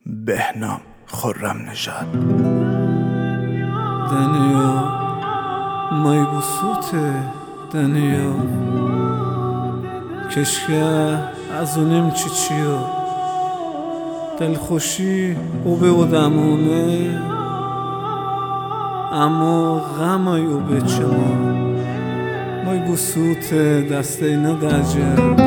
بهنام خرمنژاد. دنیا مای بسوت دنیا کشکه از اونم چیو دلخوشی او به و دمونه اما غمای او به چما مای بسوت دسته ندرجه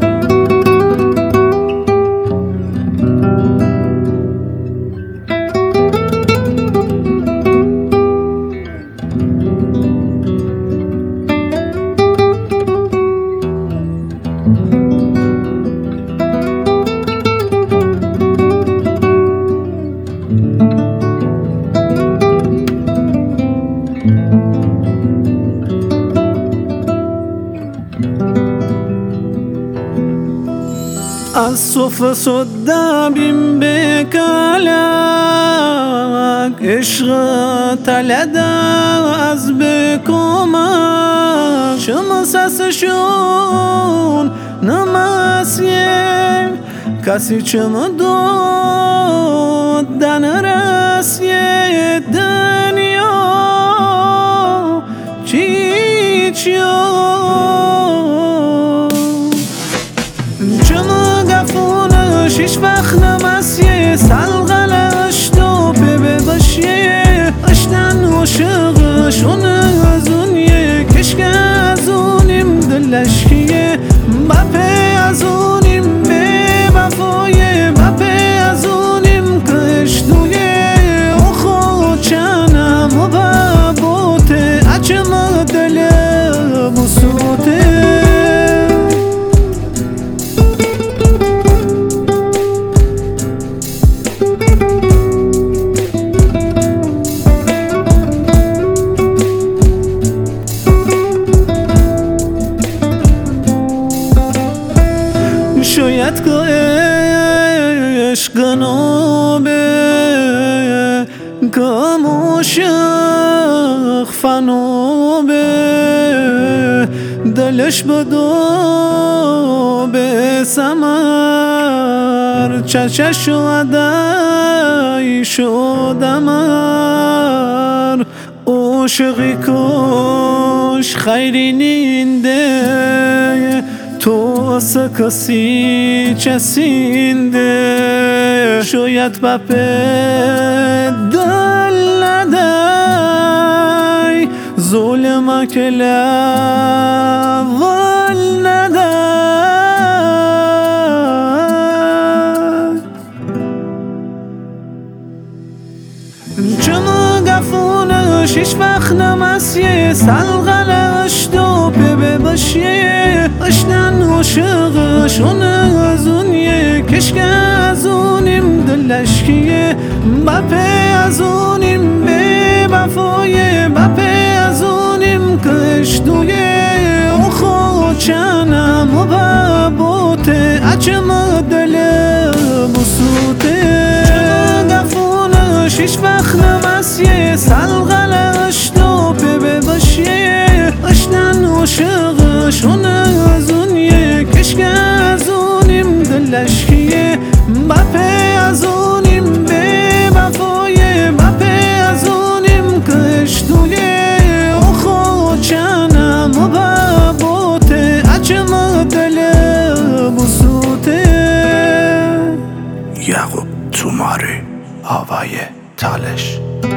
از صفه صدابیم بکالک عشق تلده از بکمک شما سسشون نماسیه کسی چما دود دنرسیه دنیا چیچیو شیش وقت نمسیه سلغلش دوپه بباشیه اشتن عاشقش اونه از اونیه کشکه از اونیم دلشکیه بپه از اونیم به وفایه بپه از اونیم کش دویه او خود چنم و ببوته اچما دل بسوته شاید که عشق نوبه که عاشق فنوبه دلش بدو به سمر چشش و عدای شدمر عاشقی کش خیری نینده تو واسه کسی چسینده شاید بپه دل ندای ظلم که لول ندای چما گفونه شیش وقت نمسیه سلغلش دوپه بباشیه اشتن عاشقش اونه از اونیه کشکه از اونیم دلشکیه بپه از اونیم به وفایه بپه از اونیم کش دویه او خود چنم و ببوته اچما دل بسوته چما گفونه شیش وقت نمسیه سلغلش دوپه بباشیه اشتن عاشقش اونه از اونیه کشکه از اونیم دلشکیه بپه از اونیم به وفایه بپه از اونیم کش دویه او خود چنم و ببوته اچما دل بسوته. یعقوب توماری هوای تالش